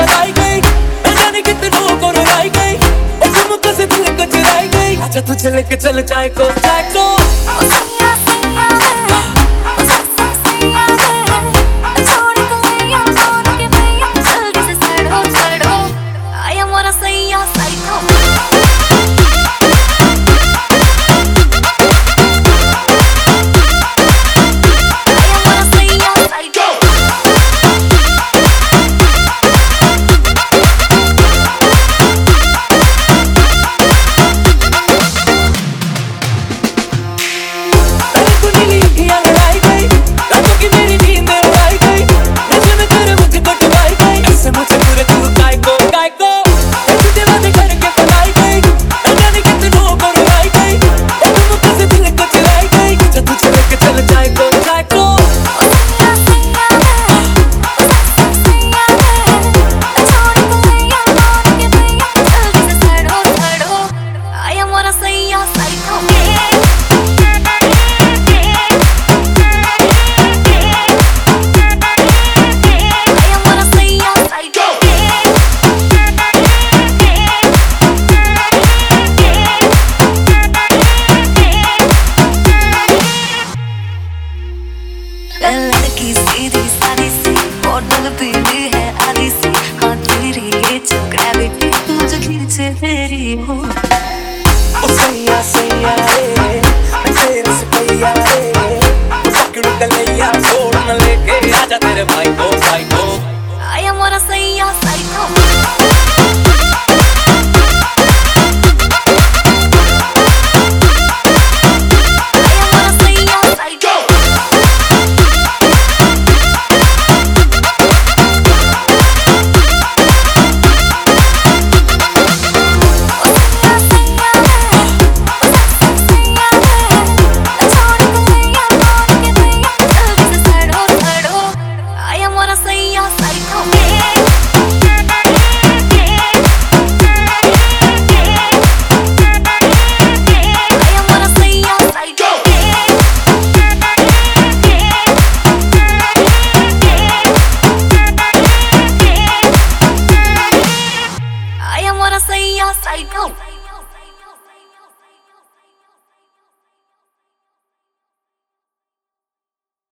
लगाई गई, न जाने कितनों को रुलाई गई, और झुमकों से दिल को चुराई गई। आजा तुझे लेके चल जाए को लड़की सीधी सादी सी होटल पीली है आदि सी। हाँ तेरी ये जो ग्रेविटी मुझे खींचे तेरी हो। ओ सैया सैया रे, मैं तेरे से पैया रे, पकड़ गलिया छोड़ न लेके आजा तेरे भाई को आया मोरा सैया साइको। Psycho.